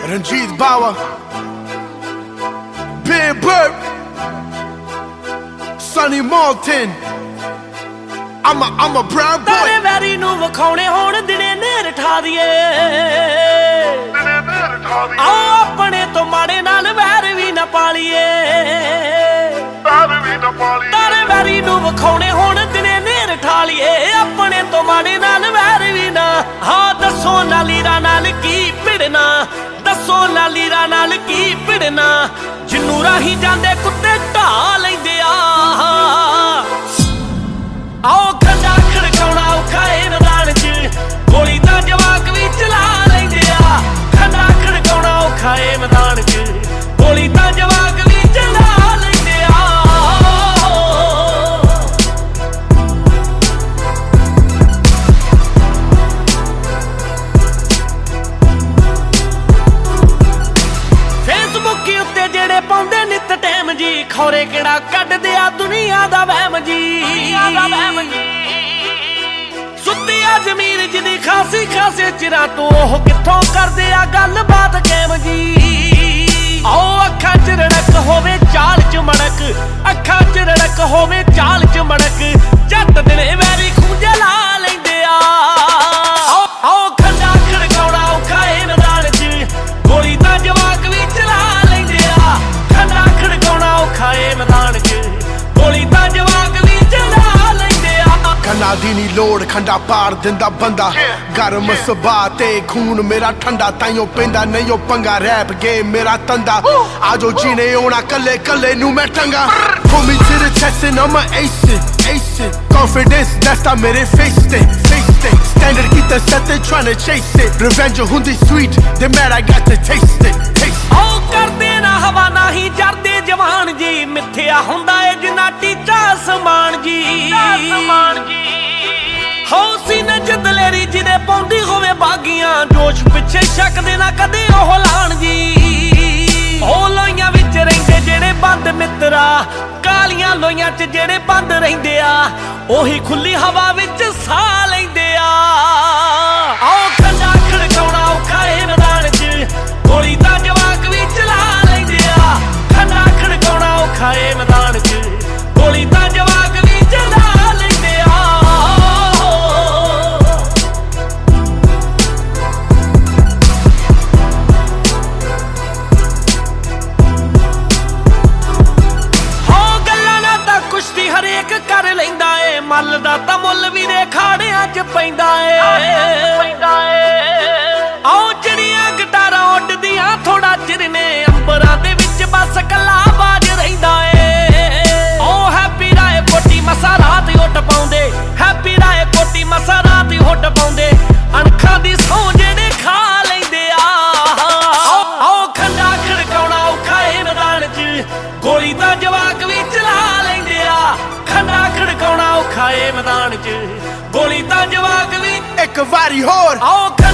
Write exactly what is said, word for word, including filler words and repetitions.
Ranjit Bawa, Big Bird, Sonny Malton. I'm a, I'm a brown boy. ਤਾਰੇ ਵੈਰੀ ਨੂੰ ਵਿਖਾਉਣੇ ਹੋਣ ਦਿਨੇ ਨੇਰ ਠਾ ਦੀਏ, ਦਿਨੇ ਨੇਰ ਠਾ ਦੀਏ। ਆਓ ਆਪਣੇ ਤੋਂ ਮਾੜੇ ਨਾਲ ਵੈਰ ਵੀ ਨਾ ਪਾਲੀਏ, ਵੈਰ ਵੀ ਨਾ ਪਾਲੀਏ। ਤਾਰੇ ਵੈਰੀ ਨੂੰ ਵਿਖਾਉਣੇ ਹੋਣ ਦਿਨੇ ਨੇਰ ਠਾ ਲੀਏ, ਆਪਣੇ ਤੋਂ ਮਾੜੇ ਨਾਲ ਵੈਰ ਵੀ ਨਾ। ਹਾਂ ਦੱਸੋ ਨਾ ਲੀਰਾ ਨਾਲ ਕੀ ਭਿੜਨਾ, ਦੱਸੋ ਨਾ ਲੀਰਾ ਨਾਲ ਕੀ ਭਿੜਨਾ, ਜਿੰਨੂੰ ਰਾਹੀਂ ਜਾਂਦੇ ਕੁੱਤੇ ਢਾ ਲੈਂਦੇ ਆ। ਆਓ ਖੰਡਾ ਖੜਕਾਉਣਾ ਔਖਾ ਏ ਮੈਦਾਨ ਚ, ਗੋਲੀ ਤਾਂ ਜਵਾਕ ਵੀ ਚਲਾ ਲੈਂਦੇ ਆ। ਖੰਡਾ ਖੜਕਾਉਣਾ ਔਖਾ ਏ ਮੈਦਾਨ ਚ, ਗੋਲੀ ਤਾਂ ਜਵਾਕ ਵੀ ਚਲਾ ਲੈਂਦੇ ਆ। ਫੇਸਬੁੱਕ ਉੱਤੇ ਜਿਹੜੇ ਪਾਉਂਦੇ ਨਿੱਤ ਟਾਈਮ ਜੀ, ਖੌਰੇ ਕਿਹੜਾ ਕੱਢਦੇ ਆ ਦੁਨੀਆ ਦਾ ਵਹਿਮ ਜੀ। ਸੁੱਤੀ ਆ ਜ਼ਮੀਰ ਜਿਹਦੀ ਖਾਸੀ ਖਾਸੇ ਚਿਰਾਂ ਤੋਂ, ਉਹ ਕਿੱਥੋਂ ਕਰਦੇ ਆ ਗੱਲਬਾਤ ਕੈਮ ਜੀ। ਆਓ ਅੱਖਾਂ ਚ ਰੜਕ ਹੋਵੇ ਚਾਲ ਚ ਮੜਕ, ਅੱਖਾਂ ਚ ਰੜਕ ਹੋਵੇ ਚਾਲ ਚ ਮੜਕ, ਜੱਟ ਦਿਨੇ ਵੈਰੀ ਖੂੰਜੇ ਲਾ ਲੈਂਦੇ ਆ। ਆਓ ਖੰਡਾ ਖੜਕਾਉਣਾ ਔਖਾ ਏ ਮੈਦਾਨ ਚ, ਗੋਲੀ ਤਾਂ ਜਵਾਕ ਵੀ ਚਲਾ ਲੈਂਦੇ ਆ। ਖੰਡਾ ਖੜਕਾਉਣਾ ਔਖਾ ਏ ਮੈਦਾਨ ਚ, ਗੋਲੀ ਤਾਂ ਜਵਾਕ ਵੀ ਚਲਾ ਲੈਂਦੇ ਆ। ਖੰਡਾ ਦੀ ਨੀ ਲੋੜ, ਖੰਡਾ ਪਾੜ ਦਿੰਦਾ ਬੰਦਾ, ਗਰਮ ਸੁਭਾਅ ਤੇ ਖੂਨ ਮੇਰਾ ਠੰਡਾ, ਤਾਈਓ ਪੈਂਦਾ ਨਹੀਂ ਉਹ ਪੰਗਾ, ਰੈਪ ਗੇਮ ਮੇਰਾ ਤੰਦਾ। ਆਜੋ ਜੀਨੇ ਆਉਣਾ ਕੱਲੇ ਕੱਲੇ ਨੂੰ ਮੈਂ ਟੰਗਾ। Pull me to the chest and I'm a ace it, ace it. Confidence that's ਤਾਂ ਮੇਰੇ face ਤੇ, face ਤੇ। Standard ਕੀਤਾ set ਤੇ tryna chase it, revenge ਹੁੰਦੀ sweet, they mad I got to taste it, taste it. ਆਓ ਕਰਦੇ ਨਾ ਹਵਾ ਨਾ ਹੀ ਜਰਦੇ ਜਵਾਨ ਜੀ, ਮਿੱਥਿਆ ਹੁੰਦਾ ਏ ਜਿੰਨਾ ਟੀਚਾ ਸਮਾਨ ਜੀ। ਹੌਸੀ ਨੇ ਦਲੇਰੀ ਜਿਹਦੇ ਪਾਉਂਦੀ ਹੋਵੇ ਬਾਗੀਆਂ, ਜੋਸ਼ ਪਿੱਛੇ ਛਕਦੇ ਨਾ ਕਦੇ ਉਹ ਲਾਣ ਜੀ। ਉਹ ਲੋਈਆਂ ਵਿੱਚ ਰਹਿੰਦੇ ਜਿਹੜੇ ਬੰਦ ਮਿੱਤਰਾ, ਕਾਲੀਆਂ ਲੋਈਆਂ ਚ ਜਿਹੜੇ ਬੰਦ ਰਹਿੰਦੇ ਆ, ਉਹੀ ਖੁੱਲੀ ਹਵਾ ਵਿੱਚ ਸਾਹ ਲੈਂਦੇ ਆ। ਆਓ ਖੰਡਾ ਖੜਕਾਉਣਾ ਔਖਾ ਏ ਮੈਦਾਨ ਚ, ਗੋਲੀ ਤਾਂ ਜਵਾਕ ਵੀ ਚਲਾ ਲੈਂਦੇ ਆ। ਖੰਡਾ ਖੜਕਾਉਣਾ ਔਖਾ ਏ ਮੈਦਾਨ ਚ, ਗੋਲੀ ਤਾਂ ਜਵਾਕ ਵੀ ਚਲਾ ਲੈਂਦੇ ਆ। ਹੋ ਗੱਲਾਂ ਨਾ ਤਾਂ ਕੁਸ਼ਤੀ ਹਰੇਕ ਕਰ ਲੈਂਦਾ ਏ, ਮੱਲ ਦਾ ਤਾਂ ਮੁੱਲ ਵੀ ਦੇ ਖਾੜਿਆਂ ਚ ਪੈਂਦਾ ਏ। ਆਓ ਜਿਹੜੀਆਂ ਗਿਟਾਰਾਂ ਉੱਡਦੀਆਂ ਥੋੜਾ ਚਿਰ ਨੇ, ਅੰਬਰਾਂ ਦੇ ਵਿੱਚ ਬਸ ਕੱਲਾ ਬਾਜ ਰਹਿੰਦਾ ਏ। ਓ ਹੈਪੀ ਰਾਏ ਕੋਟੀ ਮਸਾ ਰਾਤ ਉੱਡ ਪਾਉਂਦੇ, ਹੈਪੀ ਰਾਏ ਕੋਟੀ ਮਸਾ ਰਾਤ ਉੱਡ ਪਾਉਂਦੇ, ਅਣਖਾਂ ਦੀ ਸੌਂ ਜਿਹੜੇ ਖਾ ਲੈਂਦੇ ਆ। ਆਓ ਖੰਡਾ ਖੜਕਾਉਣਾ ਔਖਾ ਏ ਮੈਦਾਨ ਚ, ਗੋਲੀ ਤਾਂ ਜਵਾਕ ਵੀ ਚਲਾ ਲੈਂਦੇ ਆ। ਖੰਡਾ ਖੜਕਾਉਣਾ ਔਖਾ ਏ ਮੈਦਾਨ ਚ, ਗੋਲੀ ਤਾਂ ਜਵਾਕ ਵੀ। ਇੱਕ ਵਾਰੀ ਹੋਰ ਆਓ